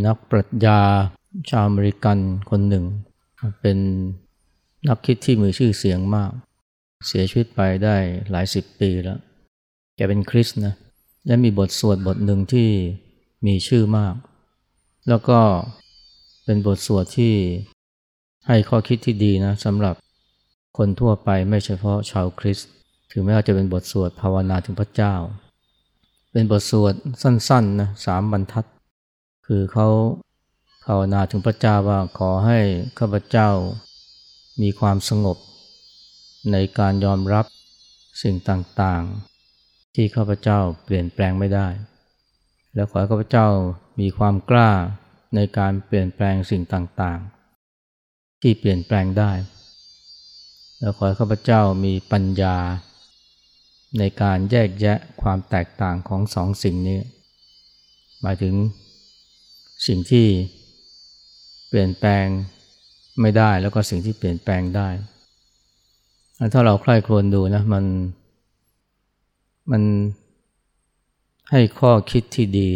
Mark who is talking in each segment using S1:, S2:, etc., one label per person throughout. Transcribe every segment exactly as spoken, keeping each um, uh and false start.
S1: นักปรัชญาชาวอเมริกันคนหนึ่งเป็นนักคิดที่มีชื่อเสียงมากเสียชีวิตไปได้หลายสิบปีแล้วแกเป็นคริสต์นะและมีบทสวดบทหนึ่งที่มีชื่อมากแล้วก็เป็นบทสวดที่ให้ข้อคิดที่ดีนะสำหรับคนทั่วไปไม่เฉพาะชาวคริสต์ถึงแม้ว่าจะเป็นบทสวดภาวนาถึงพระเจ้าเป็นบทสวดสั้นๆนะสามบรรทัดคือเขาภาวนาถึงพระเจ้าว่าขอให้ข้าพเจ้ามีความสงบในการยอมรับสิ่งต่างๆที่ข้าพเจ้าเปลี่ยนแปลงไม่ได้และขอให้ข้าพเจ้ามีความกล้าในการเปลี่ยนแปลงสิ่งต่างๆที่เปลี่ยนแปลงได้และขอให้ข้าพเจ้ามีปัญญาในการแยกแยะความแตกต่างของสองสิ่งนี้หมายถึงสิ่งที่เปลี่ยนแปลงไม่ได้แล้วก็สิ่งที่เปลี่ยนแปลงได้ถ้าเราใคร่ครวญดูนะมันมันให้ข้อคิดที่ดี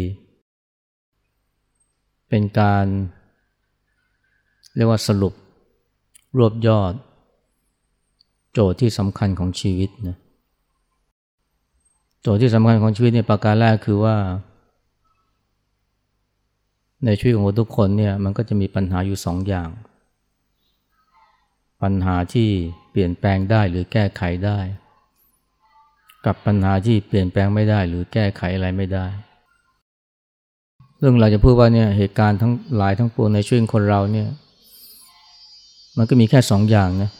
S1: เป็นการเรียกว่าสรุปรวบยอดโจทย์ที่สำคัญของชีวิตนะโจทย์ที่สำคัญของชีวิตเนี่ยประการแรกคือว่าในชีวิตของทุกคนเนี่ยมันก็จะมีปัญหาอยู่สองอย่างปัญหาที่เปลี่ยนแปลงได้หรือแก้ไขได้กับปัญหาที่เปลี่ยนแปลงไม่ได้หรือแก้ไขอะไรไม่ได้เรื่องเราจะพูดว่าเนี่ยเหตุการณ์ทั้งหลายทั้งปวงในชีวิตคนเราเนี่ยมันก็มีแค่สองอย่างนะ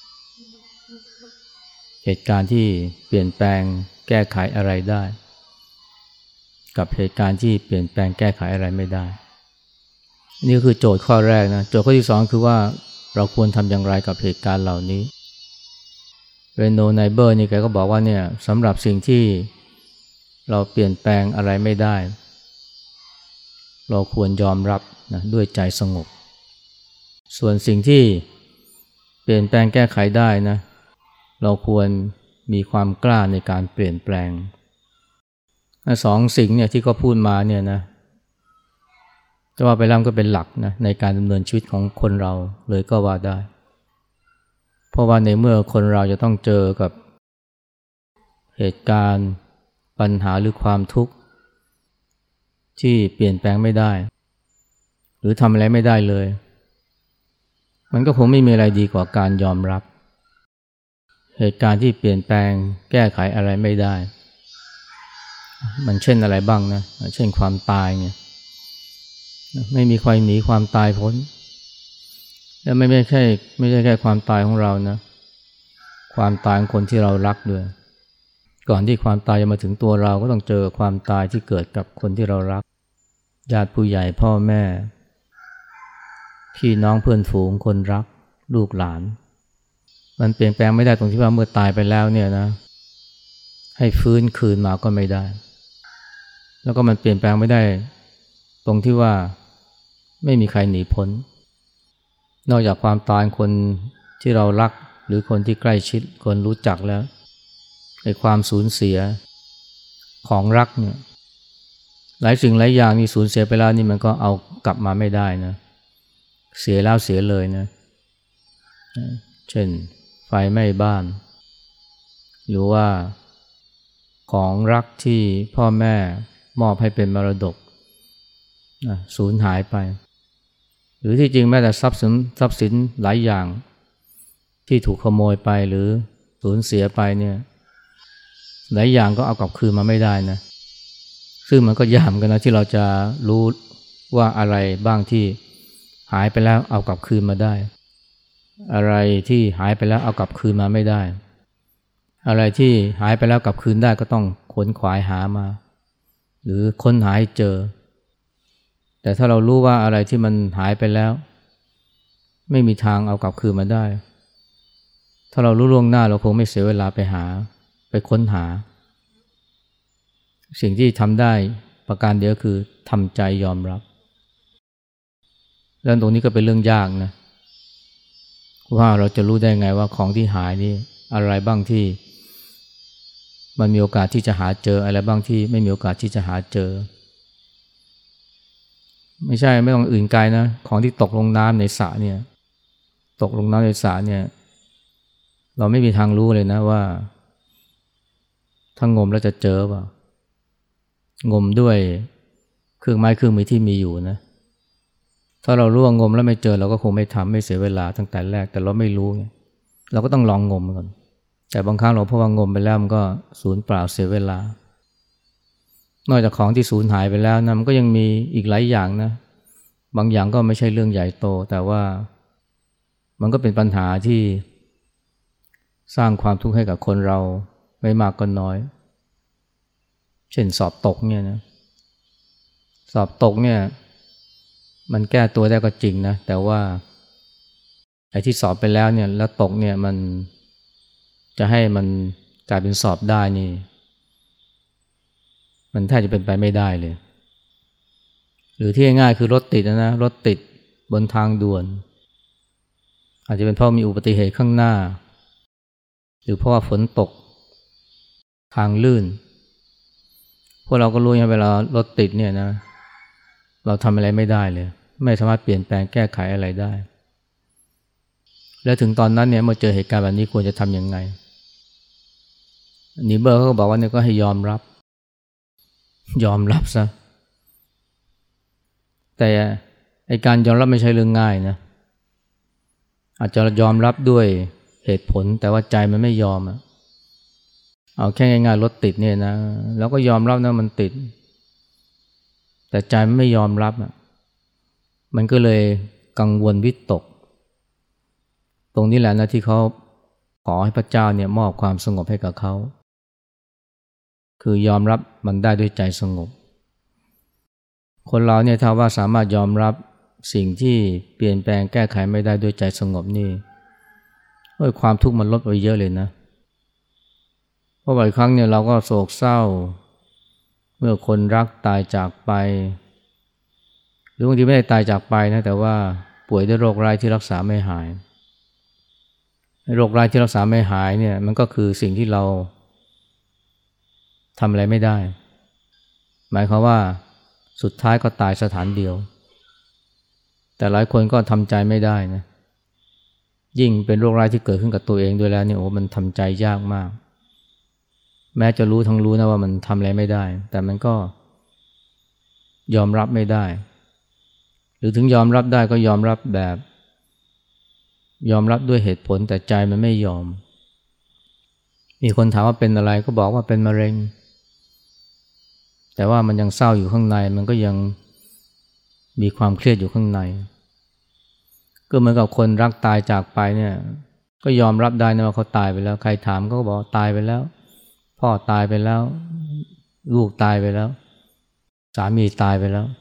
S1: เหตุการณ์ที่เปลี่ยนแปลงแก้ไขอะไรได้กับเหตุการณ์ที่เปลี่ยนแปลงแก้ไขอะไรไม่ได้นี่คือโจทย์ข้อแรกนะโจทย์ข้อที่สองคือว่าเราควรทำอย่างไรกับเหตุการณ์เหล่านี้เรโนไนเบอร์นี่แกก็บอกว่าเนี่ยสำหรับสิ่งที่เราเปลี่ยนแปลงอะไรไม่ได้เราควรยอมรับนะด้วยใจสงบส่วนสิ่งที่เปลี่ยนแปลงแก้ไขได้นะเราควรมีความกล้าในการเปลี่ยนแปลงสองสิ่งเนี่ยที่เขาพูดมาเนี่ยนะจะว่าไปแล้วก็เป็นหลักนะในการดำเนินชีวิตของคนเราเลยก็ว่าได้เพราะว่าในเมื่อคนเราจะต้องเจอกับเหตุการณ์ปัญหาหรือความทุกข์ที่เปลี่ยนแปลงไม่ได้หรือทำอะไรไม่ได้เลยมันก็คงไม่มีอะไรดีกว่าการยอมรับเหตุการณ์ที่เปลี่ยนแปลงแก้ไขอะไรไม่ได้มันเช่นอะไรบ้างนะเช่นความตายเนี่ยไม่มีใครหนีความตายพ้นและไม่ไม่ใช่ไม่ใช่แค่ความตายของเรานะความตายของคนที่เรารักด้วยก่อนที่ความตายจะมาถึงตัวเราก็ต้องเจอความตายที่เกิดกับคนที่เรารักญาติผู้ใหญ่พ่อแม่พี่น้องเพื่อนฝูงคนรักลูกหลานมันเปลี่ยนแปลงไม่ได้ตรงที่ว่าเมื่อตายไปแล้วเนี่ยนะให้ฟื้นคืนมาก็ไม่ได้แล้วก็มันเปลี่ยนแปลงไม่ได้ตรงที่ว่าไม่มีใครหนีพ้นนอกจากความตายคนที่เรารักหรือคนที่ใกล้ชิดคนรู้จักแล้วในความสูญเสียของรักเนี่ยหลายสิ่งหลายอย่างนี่สูญเสียไปแล้วนี่มันก็เอากลับมาไม่ได้นะเสียแล้วเสียเลยนะเช่นไฟไหม้บ้านหรือว่าของรักที่พ่อแม่มอบให้เป็นมรดกสูญหายไปหรือที่จริงแม้แต่ทรัพย์สินทรัพย์สินหลายอย่างที่ถูกขโมยไปหรือสูญเสียไปเนี่ยหลายอย่างก็เอากลับคืนมาไม่ได้นะซึ่งมันก็ยากเหมือนกันนะที่เราจะรู้ว่าอะไรบ้างที่หายไปแล้วเอากลับคืนมาได้อะไรที่หายไปแล้วเอากลับคืนมาไม่ได้อะไรที่หายไปแล้วกลับคืนได้ก็ต้องขนขวายหามาหรือค้นหาให้เจอแต่ถ้าเรารู้ว่าอะไรที่มันหายไปแล้วไม่มีทางเอากลับคืนมาได้ถ้าเรารู้ล่วงหน้าเราคงไม่เสียเวลาไปหาไปค้นหาสิ่งที่ทำได้ประการเดียวคือทำใจยอมรับแล้วตรงนี้ก็เป็นเรื่องยากนะว่าเราจะรู้ได้ไงว่าของที่หายนี่อะไรบ้างที่มันมีโอกาสที่จะหาเจออะไรบ้างที่ไม่มีโอกาสที่จะหาเจอไม่ใช่ไม่ต้องอื่นไกลนะของที่ตกลงน้ำในสระเนี่ยตกลงน้ำในสระเนี่ยเราไม่มีทางรู้เลยนะว่าถ้างมแล้วจะเจอเปล่างมด้วยเครื่องไม้เครื่องมือที่มีอยู่นะถ้าเรารู้ว่างมแล้วไม่เจอเราก็คงไม่ทำไม่เสียเวลาตั้งแต่แรกแต่เราไม่รู้ไงเราก็ต้องลองงมก่อนแต่บางครั้งเราเพราะว่างมไปแล้วมันก็สูญเปล่าเสียเวลานอกจากของที่สูญหายไปแล้วนะมันก็ยังมีอีกหลายอย่างนะบางอย่างก็ไม่ใช่เรื่องใหญ่โตแต่ว่ามันก็เป็นปัญหาที่สร้างความทุกข์ให้กับคนเราไม่มากก็น้อยเช่นสอบตกเนี่ยนะสอบตกเนี่ยมันแก้ตัวได้ก็จริงนะแต่ว่าไอ้ที่สอบไปแล้วเนี่ยแล้วตกเนี่ยมันจะให้มันกลายเป็นสอบได้นี่มันแทบจะเป็นไปไม่ได้เลยหรือที่ง่ายๆคือรถติดนะรถติดบนทางด่วนอาจจะเป็นเพราะมีอุบัติเหตุข้างหน้าหรือเพราะว่าฝนตกทางลื่นพวกเราก็รู้นะเวลารถติดเนี่ยนะเราทำอะไรไม่ได้เลยไม่สามารถเปลี่ยนแปลงแก้ไขอะไรได้แล้วถึงตอนนั้นเนี่ยเมื่อเจอเหตุการณ์แบบนี้ควรจะทำยังไงนีเบอร์เขาก็บอกว่าเนี่ยก็ให้ยอมรับยอมรับซะแต่ไอ้การยอมรับไม่ใช่เรื่องง่ายนะอาจจะยอมรับด้วยเหตุผลแต่ว่าใจมันไม่ยอมอะเอาแค่ง่ายๆรถติดเนี่ยนะแล้วก็ยอมรับนะมันติดแต่ใจมันไม่ยอมรับอ่ะมันก็เลยกังวลวิตกตรงนี้แหละนะที่เขาขอให้พระเจ้าเนี่ยมอบความสงบให้กับเขาคือยอมรับมันได้ด้วยใจสงบคนเราเนี่ยถ้าว่าสามารถยอมรับสิ่งที่เปลี่ยนแปลงแก้ไขไม่ได้ด้วยใจสงบนี่โอ้ยความทุกข์มันลดไปเยอะเลยนะเพราะบ่อยครั้งเนี่ยเราก็โศกเศร้าเมื่อคนรักตายจากไปหรือบางทีไม่ได้ตายจากไปนะแต่ว่าป่วยด้วยโรคร้ายที่รักษาไม่หายโรคร้ายที่รักษาไม่หายเนี่ยมันก็คือสิ่งที่เราทำอะไรไม่ได้หมายความว่าสุดท้ายก็ตายสถานเดียวแต่หลายคนก็ทำใจไม่ได้นะยิ่งเป็นโรคร้ายที่เกิดขึ้นกับตัวเองด้วยแล้วเนี่ยโอ้มันทำใจยากมากแม้จะรู้ทั้งรู้นะว่ามันทำอะไรไม่ได้แต่มันก็ยอมรับไม่ได้หรือถึงยอมรับได้ก็ยอมรับแบบยอมรับด้วยเหตุผลแต่ใจมันไม่ยอมมีคนถามว่าเป็นอะไรก็บอกว่าเป็นมะเร็งแต่ว่ามันยังเศร้าอยู่ข้างในมันก็ยังมีความเครียดอยู่ข้างในก็เหมือนกับคนรักตายจากไปเนี่ยก็ยอมรับได้นะว่าเขาตายไปแล้วใครถามก็บอกตายไปแล้วพ่อตายไปแล้วลูกตายไปแล้วสามีตายไปแล้ว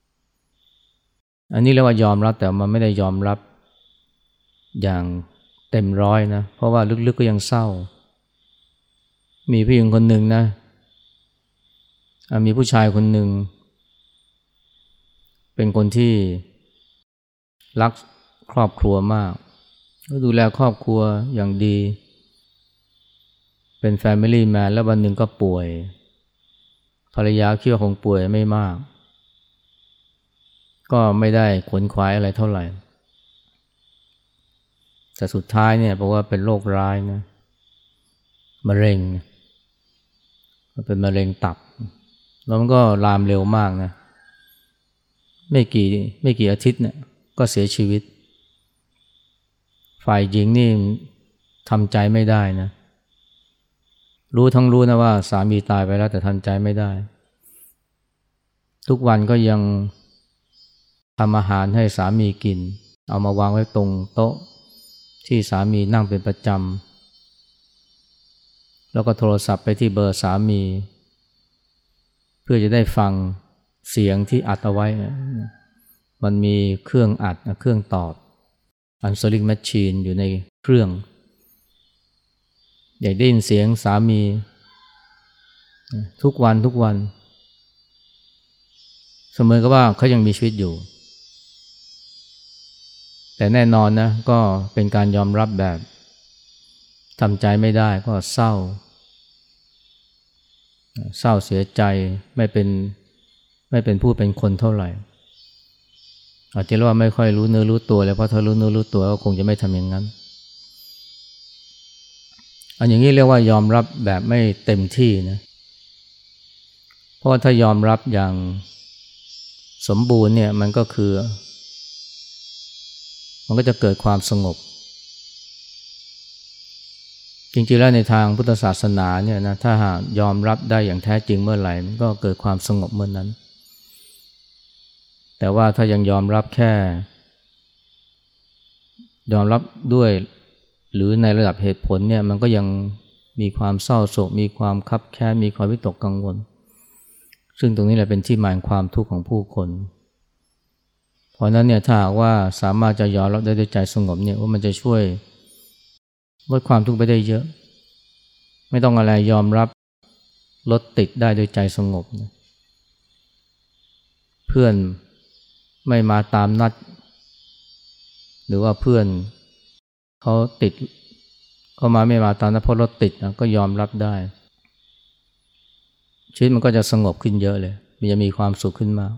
S1: อันนี้เรียกว่ายอมรับแต่มันไม่ได้ยอมรับอย่างเต็มร้อยนะเพราะว่าลึกๆก็ยังเศร้ามีผู้หญิงคนหนึ่งนะมีผู้ชายคนหนึ่งเป็นคนที่รักครอบครัวมากก็ดูแลครอบครัวอย่างดีเป็น family man แล้ววันหนึ่งก็ป่วยภรรยาคิดว่าคงป่วยไม่มากก็ไม่ได้ขวนขวายอะไรเท่าไหร่แต่สุดท้ายเนี่ยบอกว่าเป็นโรคร้ายนะมะเร็งเป็นมะเร็งตับแล้วมันก็ลามเร็วมากนะไม่กี่ไม่กี่อาทิตย์เนี่ยก็เสียชีวิตฝ่ายหญิงนี่ทำใจไม่ได้นะรู้ทั้งรู้นะว่าสามีตายไปแล้วแต่ทำใจไม่ได้ทุกวันก็ยังทำอาหารให้สามีกินเอามาวางไว้ตรงโต๊ะที่สามีนั่งเป็นประจำแล้วก็โทรศัพท์ไปที่เบอร์สามีเพื่อจะได้ฟังเสียงที่อัดเอาไว้มันมีเครื่องอัดเครื่องตอบ answering machine อยู่ในเครื่องอยากได้ยินเสียงสามีทุกวันทุกวันเสมอกับว่าเขายังมีชีวิตอยู่แต่แน่นอนนะก็เป็นการยอมรับแบบทำใจไม่ได้ก็เศร้าเศร้าเสียใจไม่เป็นไม่เป็นผู้เป็นคนเท่าไหร่อาจจะเรียกว่าไม่ค่อยรู้เนื้อรู้ตัวเลยเพราะถ้ารู้เนื้อรู้ตัวก็คงจะไม่ทำอย่างนั้นอันอย่างนี้เรียกว่ายอมรับแบบไม่เต็มที่นะเพราะว่าถ้ายอมรับอย่างสมบูรณ์เนี่ยมันก็คือมันก็จะเกิดความสงบจริงๆแล้วในทางพุทธศาสนาเนี่ยนะถ้าหากยอมรับได้อย่างแท้จริงเมื่อไหร่มันก็เกิดความสงบเมื่อนั้นแต่ว่าถ้ายังยอมรับแค่ยอมรับด้วยหรือในระดับเหตุผลเนี่ยมันก็ยังมีความเศร้าโศกมีความคับแค้นมีความวิตกกังวลซึ่งตรงนี้แหละเป็นที่มาของความทุกข์ของผู้คนเพราะนั้นเนี่ยถ้าหากว่าสามารถจะยอมรับได้ด้วยใจสงบเนี่ยว่ามันจะช่วยลดความทุกข์ไปได้เยอะไม่ต้องอะไรยอมรับลดติดได้ด้วยใจสงบนะเพื่อนไม่มาตามนัดหรือว่าเพื่อนเขาติดเขามาไม่มาตามนัดเพราะรถติดนะก็ยอมรับได้ชีวิตมันก็จะสงบขึ้นเยอะเลยมันจะมีความสุขขึ้นมาก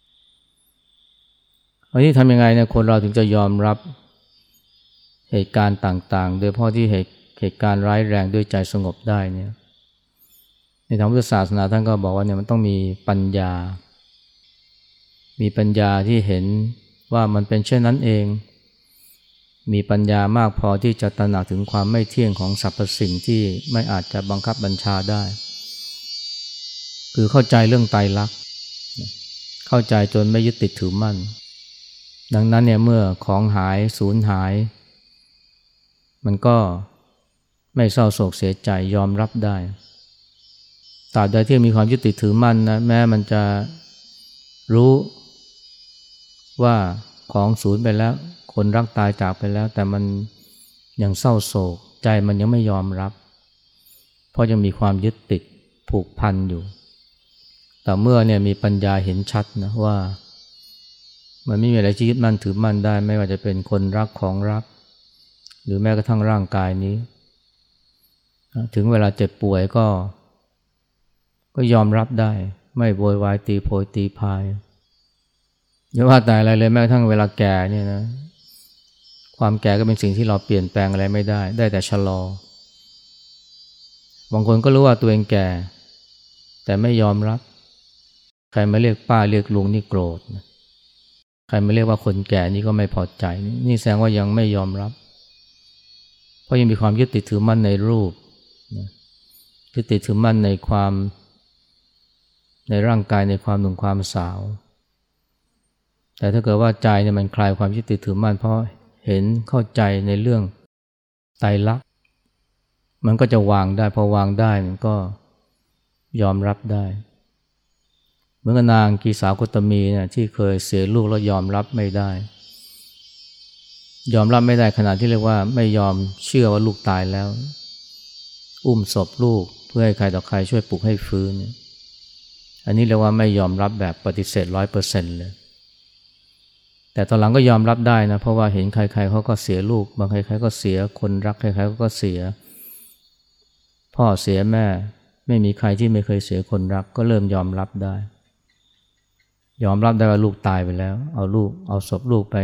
S1: อันนี้ทำยังไงเนี่ยคนเราถึงจะยอมรับเหตุการณ์ต่างๆโดยเฉพาะที่เหตุเหตุการณ์ร้ายแรงด้วยใจสงบได้เนี่ยในทางพุทธศาสนาท่านก็บอกว่าเนี่ยมันต้องมีปัญญามีปัญญาที่เห็นว่ามันเป็นเช่นนั้นเองมีปัญญามากพอที่จะตระหนักถึงความไม่เที่ยงของสรรพสิ่งที่ไม่อาจจะบังคับบัญชาได้คือเข้าใจเรื่องไตรลักษณ์เข้าใจจนไม่ยึดติดถือมั่นดังนั้นเนี่ยเมื่อของหายสูญหายมันก็ไม่เศร้าโศกเสียใจยอมรับได้ตราบใดที่มีความยึดติดถือมั่นนะแม้มันจะรู้ว่าของสูญไปแล้วคนรักตายจากไปแล้วแต่มันยังเศร้าโศกใจมันยังไม่ยอมรับเพราะยังมีความยึดติดผูกพันอยู่แต่เมื่อเนี่ยมีปัญญาเห็นชัดนะว่ามันไม่มีอะไรที่ยึดมั่นถือมั่นได้ไม่ว่าจะเป็นคนรักของรักหรือแม้กระทั่งร่างกายนี้ถึงเวลาเจ็บป่วยก็ก็ยอมรับได้ไม่โวยวายตีโพยตีพายอย่าว่าแต่อะไรเลยแม้กระทั่งเวลาแก่เนี่ยนะความแก่ก็เป็นสิ่งที่เราเปลี่ยนแปลงอะไรไม่ได้ได้แต่ชะลอบางคนก็รู้ว่าตัวเองแก่แต่ไม่ยอมรับใครมาเรียกป้าเรียกลุงนี่โกรธนะใครมาเรียกว่าคนแก่นี่ก็ไม่พอใจนี่แสดงว่ายังไม่ยอมรับเพราะยังมีความยึดติดถือมั่นในรูปนะยึดติดถือมั่นในความในร่างกายในความหนุ่มความสาวแต่ถ้าเกิดว่าใจเนี่ยมันคลายความยึดติดถือมั่นเพราะเห็นเข้าใจในเรื่องไตรลักษณ์มันก็จะวางได้พอวางได้มันก็ยอมรับได้เหมือนกับนางกีสาโคตมีเนี่ยที่เคยเสียลูกแล้วยอมรับไม่ได้ยอมรับไม่ได้ขนาดที่เรียกว่าไม่ยอมเชื่อว่าลูกตายแล้วอุ้มศพลูกเพื่อให้ใครต่อใครช่วยปลุกให้ฟื้นอันนี้เรียกว่าไม่ยอมรับแบบปฏิเสธ ร้อยเปอร์เซ็นต์ เลยแต่ตอนหลังก็ยอมรับได้นะเพราะว่าเห็นใครๆเขาก็เสียลูกบางใครๆก็เสียคนรักใครๆเขาก็เสียพ่อเสียแม่ไม่มีใครที่ไม่เคยเสียคนรักก็เริ่มยอมรับได้ยอมรับได้ว่าลูกตายไปแล้วเอาลูกเอาศพลูกไป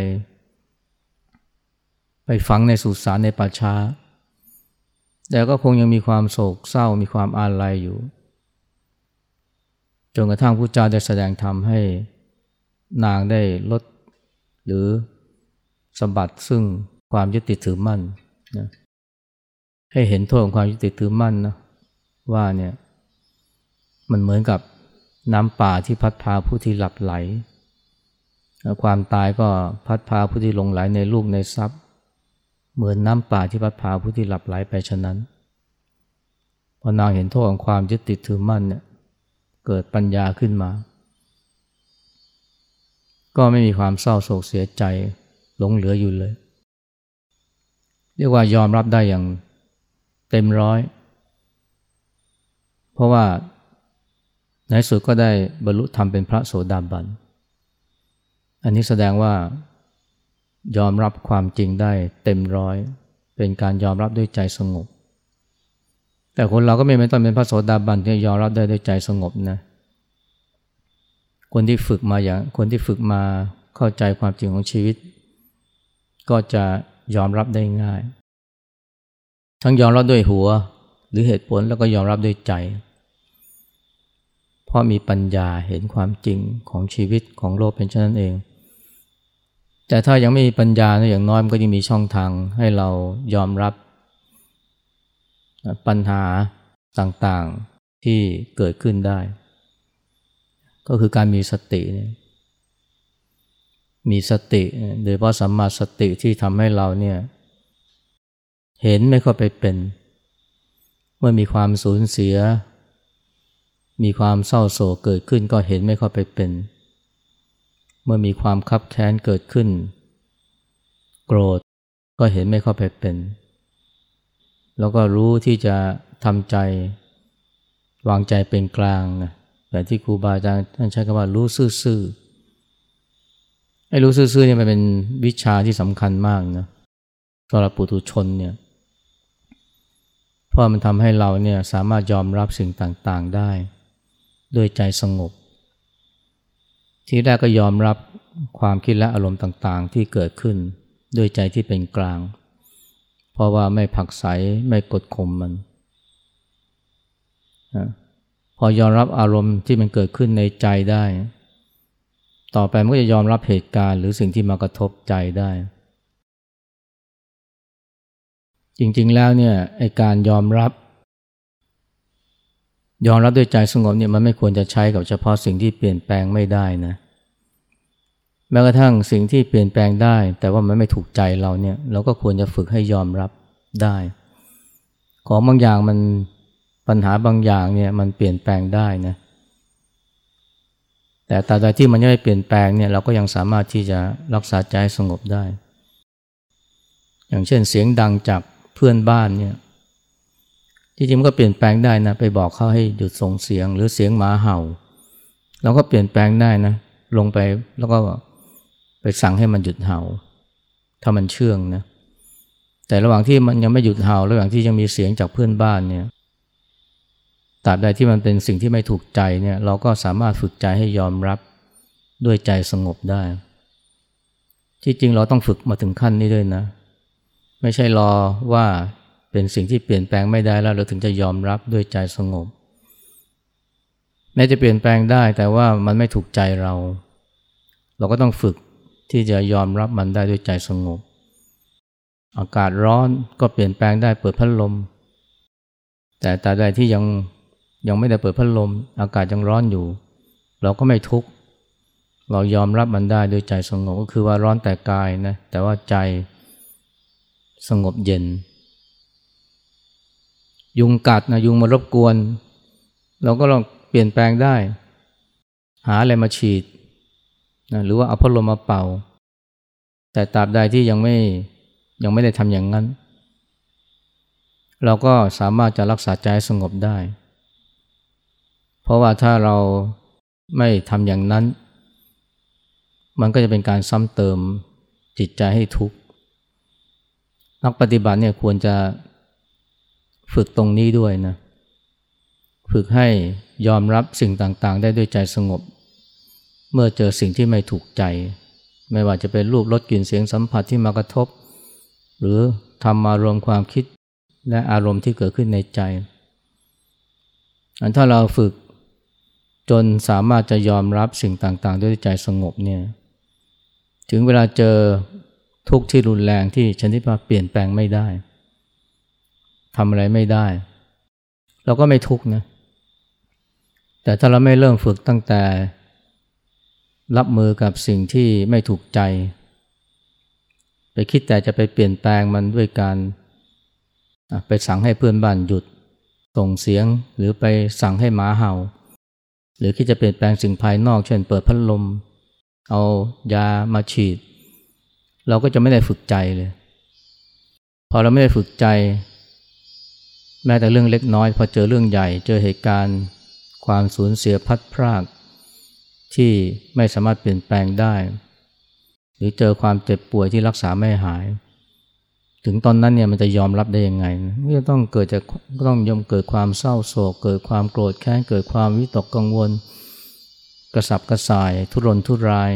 S1: ไปฝังในสุสานในป่าช้าแต่ก็คงยังมีความโศกเศร้ามีความอาลัยอยู่จนกระทั่งพระเจ้าได้แสดงธรรมให้นางได้ลดหรือสมบัติซึ่งความยึดติดถือมั่นนะให้เห็นโทษของความยึดติดถือมั่นนะว่าเนี่ยมันเหมือนกับน้ำป่าที่พัดพาผู้ที่หลับไหลความตายก็พัดพาผู้ที่หลงไหลในลูกในทรัพย์เหมือนน้ำป่าที่พัดพาผู้ที่หลับไหลไปฉะนั้นพอนางเห็นโทษของความยึดติดถือมั่นเนี่ยเกิดปัญญาขึ้นมาก็ไม่มีความเศร้าโศกเสียใจหลงเหลืออยู่เลยเรียกว่ายอมรับได้อย่างเต็มร้อยเพราะว่าในสุดก็ได้บรรลุธรรมเป็นพระโสดาบันอันนี้แสดงว่ายอมรับความจริงได้เต็มร้อยเป็นการยอมรับด้วยใจสงบแต่คนเราก็ไม่ต้องเป็นพระโสดาบันที่ยอมรับได้ด้วยใจสงบนะคนที่ฝึกมาอย่างคนที่ฝึกมาเข้าใจความจริงของชีวิตก็จะยอมรับได้ง่ายทั้งยอมรับด้วยหัวหรือเหตุผลแล้วก็ยอมรับด้วยใจเพราะมีปัญญาเห็นความจริงของชีวิตของโลกเป็นเช่นนั้นเองแต่ถ้ายังไม่มีปัญญานะอย่างน้อยมันก็ยังมีช่องทางให้เรายอมรับปัญหาต่างๆที่เกิดขึ้นได้ก็คือการมีสติเนี่ยมีสติโดยเฉพาะสัมมาสติที่ทำให้เราเนี่ยเห็นไม่เข้าไปเป็นเมื่อมีความสูญเสียมีความเศร้าโศกเกิดขึ้นก็เห็นไม่เข้าไปเป็นเมื่อมีความคับแค้นเกิดขึ้นโกรธก็เห็นไม่เข้าไปเป็นแล้วก็รู้ที่จะทำใจวางใจเป็นกลางนะแบบที่ครูบาอาจารย์ท่านใช้คำว่ารู้ซื่อๆไอ้รู้ซื่อๆเนี่ยมันเป็นวิชาที่สำคัญมากนะสำหรับปุถุชนเนี่ยเพราะมันทำให้เราเนี่ยสามารถยอมรับสิ่งต่างๆได้ด้วยใจสงบทีแรกก็ยอมรับความคิดและอารมณ์ต่างๆที่เกิดขึ้นด้วยใจที่เป็นกลางเพราะว่าไม่ผลักไสไม่กดข่มมันนะพอยอมรับอารมณ์ที่มันเกิดขึ้นในใจได้ต่อไปมันก็จะยอมรับเหตุการณ์หรือสิ่งที่มากระทบใจได้จริงๆแล้วเนี่ยไอ้การยอมรับยอมรับด้วยใจสงบเนี่ยมันไม่ควรจะใช้กับเฉพาะสิ่งที่เปลี่ยนแปลงไม่ได้นะแม้กระทั่งสิ่งที่เปลี่ยนแปลงได้แต่ว่ามันไม่ถูกใจเราเนี่ยเราก็ควรจะฝึกให้ยอมรับได้ของบางอย่างมันปัญหาบางอย่างเนี่ยมันเปลี่ยนแปลงได้นะแต่ตราบใดที่มันยังไม่เปลี่ยนแปลงเนี่ยเราก็ยังสามารถที่จะรักษาใจสงบได้อย่างเช่นเสียงดังจากเพื่อนบ้านเนี่ยที่จริงมันก็เปลี่ยนแปลงได้นะไปบอกเขาให้หยุดส่งเสียงหรือเสียงหมาเห่าเราก็เปลี่ยนแปลงได้นะลงไปแล้วก็ไปสั่งให้มันหยุดเห่าถ้ามันเชื่องนะแต่ระหว่างที่มันยังไม่หยุดเห่าระหว่างที่ยังมีเสียงจากเพื่อนบ้านเนี่ยตราบใดที่มันเป็นสิ่งที่ไม่ถูกใจเนี่ยเราก็สามารถฝึกใจให้ยอมรับด้วยใจสงบได้ที่จริงเราต้องฝึกมาถึงขั้นนี้ด้วยนะไม่ใช่รอว่าเป็นสิ่งที่เปลี่ยนแปลงไม่ได้แล้วเราถึงจะยอมรับด้วยใจสงบแม้จะเปลี่ยนแปลงได้แต่ว่ามันไม่ถูกใจเราเราก็ต้องฝึกที่จะยอมรับมันได้ด้วยใจสงบอากาศร้อนก็เปลี่ยนแปลงได้เปิดพัดลมแต่ตราบใดที่ยังยังไม่ได้เปิดพัดลมอากาศยังร้อนอยู่เราก็ไม่ทุกข์เรายอมรับมันได้ด้วยใจสงบก็คือว่าร้อนแต่กายนะแต่ว่าใจสงบเย็นยุงกัดนะยุงมารบกวนเราก็ลองเปลี่ยนแปลงได้หาอะไรมาฉีดนะหรือว่าเอาพัดลมมาเป่าแต่ตราบใดที่ยังไม่ยังไม่ได้ทำอย่างนั้นเราก็สามารถจะรักษาใจให้สงบได้เพราะว่าถ้าเราไม่ทำอย่างนั้นมันก็จะเป็นการซ้ำเติมจิตใจให้ทุกข์นักปฏิบัติเนี่ยควรจะฝึกตรงนี้ด้วยนะฝึกให้ยอมรับสิ่งต่างๆได้ด้วยใจสงบเมื่อเจอสิ่งที่ไม่ถูกใจไม่ว่าจะเป็นรูปรสกลิ่นเสียงสัมผัสที่มากระทบหรือธรรมารมณ์ความคิดและอารมณ์ที่เกิดขึ้นในใจอันถ้าเราฝึกจนสามารถจะยอมรับสิ่งต่างๆด้วยใจสงบเนี่ยถึงเวลาเจอทุกข์ที่รุนแรงที่ชนิดว่าเปลี่ยนแปลงไม่ได้ทำอะไรไม่ได้เราก็ไม่ทุกข์นะแต่ถ้าเราไม่เริ่มฝึกตั้งแต่รับมือกับสิ่งที่ไม่ถูกใจไปคิดแต่จะไปเปลี่ยนแปลงมันด้วยการไปสั่งให้เพื่อนบ้านหยุดส่งเสียงหรือไปสั่งให้หมาเห่าหรือคิดจะเปลี่ยนแปลงสิ่งภายนอกเช่นเปิดพัดลมเอายามาฉีดเราก็จะไม่ได้ฝึกใจเลยพอเราไม่ได้ฝึกใจแม้แต่เรื่องเล็กน้อยพอเจอเรื่องใหญ่เจอเหตุการณ์ความสูญเสียพัดพรากที่ไม่สามารถเปลี่ยนแปลงได้หรือเจอความเจ็บป่วยที่รักษาไม่หายถึงตอนนั้นเนี่ยมันจะยอมรับได้ยังไงมันจะต้องเกิดจากก็ต้องยอมเกิดความเศร้าโศกเกิดความโกรธแค้นเกิดความวิตกกังวลกระสับกระส่ายทุรนทุราย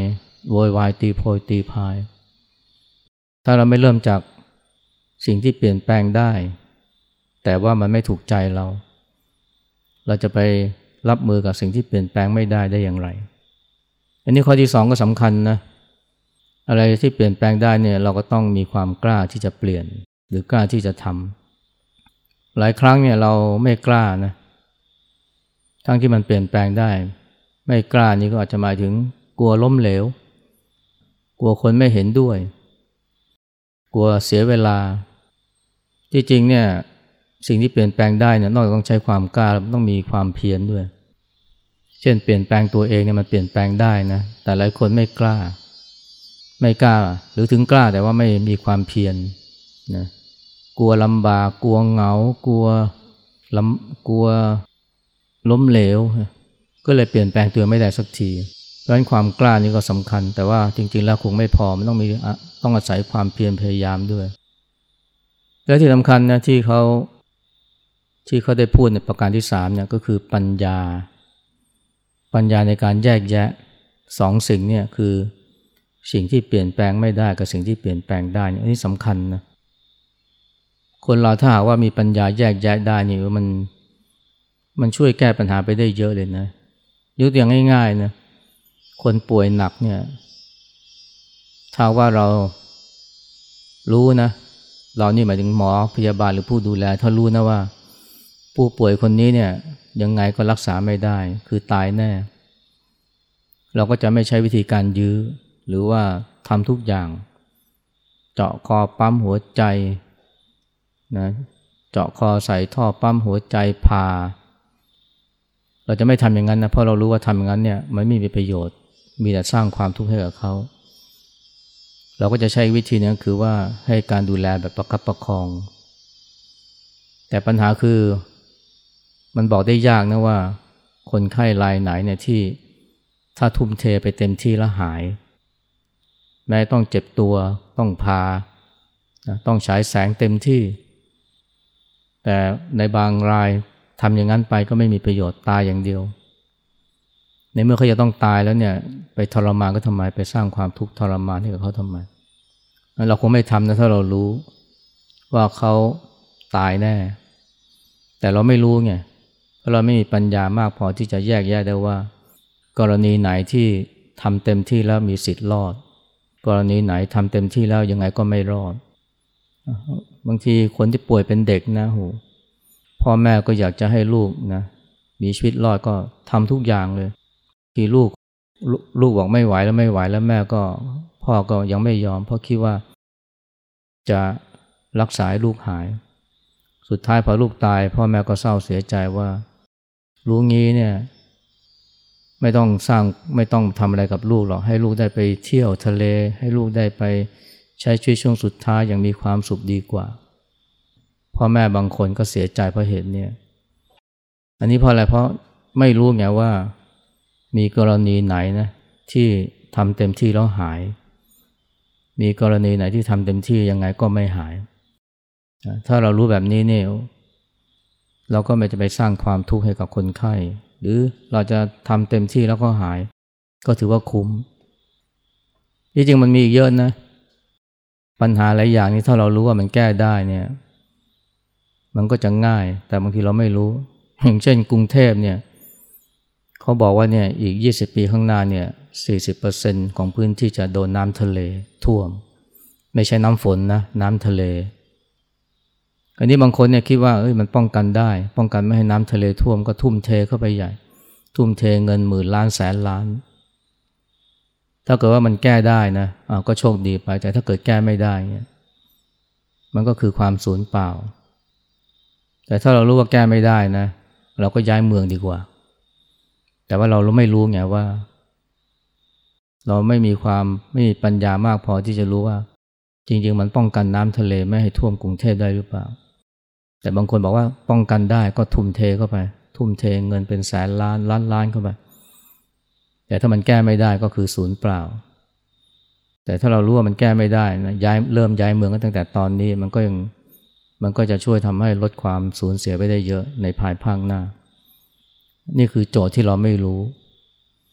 S1: โวยวายตีโพยตีพายถ้าเราไม่เริ่มจากสิ่งที่เปลี่ยนแปลงได้แต่ว่ามันไม่ถูกใจเราเราจะไปรับมือกับสิ่งที่เปลี่ยนแปลงไม่ได้ได้อย่างไรอันนี้ข้อที่สองก็สำคัญนะอะไรที่เปลี่ยนแปลงได้เนี่ยเราก็ต้องมีความกล้าที่จะเปลี่ยนหรือกล้าที่จะทำหลายครั้งเนี่ยเราไม่กล้านะทั้งที่มันเปลี่ยนแปลงได้ไม่กล้านี่ก็อาจจะหมายถึงกลัวล้มเหลวกลัวคนไม่เห็นด้วยกลัวเสียเวลาที่จริงเนี่ยสิ่งที่เปลี่ยนแปลงได้เนี่ยนอกจากต้องใช้ความกล้าแล้วต้องมีความเพียรด้วยเช่นเปลี่ยนแปลงตัวเองเนี่ยมันเปลี่ยนแปลงได้นะแต่หลายคนไม่กล้าไม่กล้าหรือถึงกล้าแต่ว่าไม่มีความเพียรนะกลัวลำบากกลัวเหงากลัวลำกลัวล้มเหลวก็เลยเปลี่ยนแปลงตัวไม่ได้สักทีเพราะฉะนั้นความกล้านี่ก็สำคัญแต่ว่าจริงๆแล้วคงไม่พอมันต้องมีต้องอาศัยความเพียรพยายามด้วยและที่สำคัญนะที่เขาที่เขาได้พูดในประการที่สามเนี่ยก็คือปัญญาปัญญาในการแยกแยะสองสิ่งเนี่ยคือสิ่งที่เปลี่ยนแปลงไม่ได้กับสิ่งที่เปลี่ยนแปลงได้อันนี้สำคัญนะคนเราถ้าหากว่ามีปัญญาแยกแยะได้นี่มันมันช่วยแก้ปัญหาไปได้เยอะเลยนะยกตัวอย่างง่ายๆนะคนป่วยหนักเนี่ยถ้าว่าเรารู้นะเรานี่หมายถึงหมอพยาบาลหรือผู้ดูแลถ้ารู้นะว่าผู้ป่วยคนนี้เนี่ยยังไงก็รักษาไม่ได้คือตายแน่เราก็จะไม่ใช้วิธีการยื้อหรือว่าทำทุกอย่างเจาะคอปั๊มหัวใจนะเจาะคอใส่ท่อปั๊มหัวใจผ่าเราจะไม่ทำอย่างนั้นนะเพราะเรารู้ว่าทำอย่างนั้นเนี่ยมันไม่มีประโยชน์มีแต่สร้างความทุกข์ให้กับเขาเราก็จะใช้วิธีนี้คือว่าให้การดูแลแบบประคับประคองแต่ปัญหาคือมันบอกได้ยากนะว่าคนไข้รายไหนเนี่ยที่ถ้าทุ่มเทไปเต็มที่แล้วหายแม้ต้องเจ็บตัวต้องพาต้องฉายแสงเต็มที่แต่ในบางรายทำอย่างนั้นไปก็ไม่มีประโยชน์ตายอย่างเดียวในเมื่อเขาจะต้องตายแล้วเนี่ยไปทรมานก็ทำไมไปสร้างความทุกข์ทรมานให้กับเขาทำไมเราคงไม่ทำนะถ้าเรารู้ว่าเขาตายแน่แต่เราไม่รู้ไงเพราะเราไม่มีปัญญามากพอที่จะแยกแยะได้ว่ากรณีไหนที่ทำเต็มที่แล้วมีสิทธิ์รอดกรณีไหนทำเต็มที่แล้วยังไงก็ไม่รอดบางทีคนที่ป่วยเป็นเด็กนะโหพ่อแม่ก็อยากจะให้ลูกนะมีชีวิตรอดก็ทำทุกอย่างเลยที่ลูกลูกบอกไม่ไหวแล้วไม่ไหวแล้วแม่ก็พ่อก็ยังไม่ยอมเพราะคิดว่าจะรักษาให้ลูกหายสุดท้ายพอลูกตายพ่อแม่ก็เศร้าเสียใจว่ารู้งี้เนี่ยไม่ต้องสร้างไม่ต้องทำอะไรกับลูกหรอกให้ลูกได้ไปเที่ยวทะเลให้ลูกได้ไปใช้ชีวิตช่วงสุดท้ายอย่างมีความสุขดีกว่าพ่อแม่บางคนก็เสียใจเพราะเหตุเนี่ยอันนี้เพราะอะไรเพราะไม่รู้ไงว่ามีกรณีไหนนะที่ทำเต็มที่แล้วหายมีกรณีไหนที่ทำเต็มที่ยังไงก็ไม่หายถ้าเรารู้แบบนี้เนี่ยเราก็ไม่จะไปสร้างความทุกข์ให้กับคนไข้หรือเราจะทำเต็มที่แล้วก็หายก็ถือว่าคุ้มจริงๆมันมีอีกเยอะนะปัญหาหลายอย่างนี้ถ้าเรารู้ว่ามันแก้ได้เนี่ยมันก็จะง่ายแต่บางทีเราไม่รู้อย่างเช่นกรุงเทพเนี่ยเขาบอกว่าเนี่ยอีกยี่สิบปีข้างหน้าเนี่ย สี่สิบเปอร์เซ็นต์ ของพื้นที่จะโดนน้ำทะเลท่วมไม่ใช่น้ำฝนนะน้ำทะเลอันนี้บางคนเนี่ยคิดว่าเอ้ยมันป้องกันได้ป้องกันไม่ให้น้ำทะเลท่วมก็ทุ่มเทเข้าไปใหญ่ทุ่มเทเงินหมื่นล้านแสนล้านถ้าเกิดว่ามันแก้ได้นะอ้าวก็โชคดีไปแต่ถ้าเกิดแก้ไม่ได้เนี่ยมันก็คือความสูญเปล่าแต่ถ้าเรารู้ว่าแก้ไม่ได้นะเราก็ย้ายเมืองดีกว่าแต่ว่าเราไม่รู้ไงว่าเราไม่มีความไม่มีปัญญามากพอที่จะรู้ว่าจริงๆมันป้องกันน้ำทะเลไม่ให้ท่วมกรุงเทพได้หรือเปล่าแต่บางคนบอกว่าป้องกันได้ก็ทุ่มเทเข้าไปทุ่มเทเงินเป็นแสนล้านล้านล้านเข้าไปแต่ถ้ามันแก้ไม่ได้ก็คือศูนย์เปล่าแต่ถ้าเรารู้ว่ามันแก้ไม่ได้นะย้ายเริ่มย้ายเมืองตั้งแต่ตอนนี้มันก็ยังมันก็จะช่วยทำให้ลดความสูญเสียไปได้เยอะในภายภาคหน้านี่คือโจทย์ที่เราไม่รู้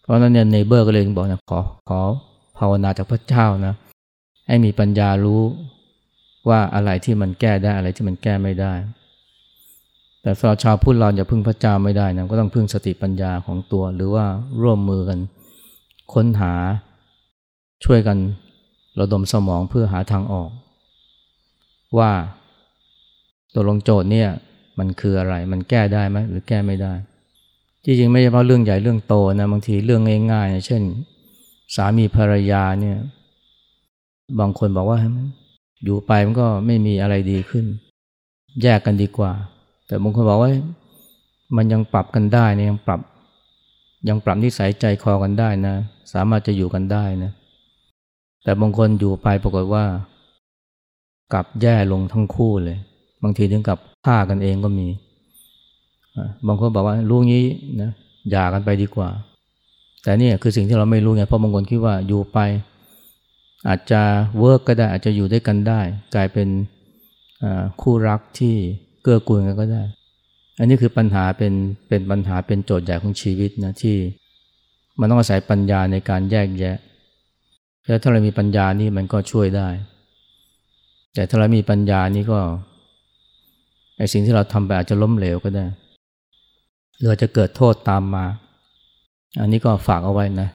S1: เพราะนั้นเนี่ยเนเบอร์ก็เลยบอกนะขอขอภาวนาจากพระเจ้านะให้มีปัญญารู้ว่าอะไรที่มันแก้ได้อะไรที่มันแก้ไม่ได้แต่สำหรับชาวพุทธเราอย่าพึ่งพระเจ้าไม่ได้นะก็ต้องพึ่งสติปัญญาของตัวหรือว่าร่วมมือกันค้นหาช่วยกันระดมสมองเพื่อหาทางออกว่าตัวลงโจทย์เนี่ยมันคืออะไรมันแก้ได้ไหมหรือแก้ไม่ได้จริงๆไม่ใช่เพราะเรื่องใหญ่เรื่องโตนะบางทีเรื่องง่ายๆเช่นสามีภรรยาเนี่ยบางคนบอกว่าอยู่ไปมันก็ไม่มีอะไรดีขึ้นแยกกันดีกว่าแต่บางคนบอกว่ามันยังปรับกันได้นะยังปรับยังปรับนิสัยใจคอกันได้นะสามารถจะอยู่กันได้นะแต่บางคนอยู่ไปปรากฏว่ากลับแย่ลงทั้งคู่เลยบางทีถึงกับฆ่ากันเองก็มีบางคนบอกว่ารู้งี้นะหย่ากันไปดีกว่าแต่นี่คือสิ่งที่เราไม่รู้ไงเพราะบางคนคิดว่าอยู่ไปอาจจะเวิร์กก็ได้อาจจะอยู่ด้วยกันได้กลายเป็นคู่รักที่เกื้อกูลกันก็ได้อันนี้คือปัญหาเป็นเป็นปัญหาเป็นโจทย์ใหญ่ของชีวิตนะที่มันต้องอาศัยปัญญาในการแยกแยะแล้วถ้าเรามีปัญญานี่มันก็ช่วยได้แต่ถ้าเรามีปัญญานี่ก็ไอ้สิ่งที่เราทำไปอาจจะล้มเหลวก็ได้หรือจะเกิดโทษตามมาอันนี้ก็ฝากเอาไว้นะ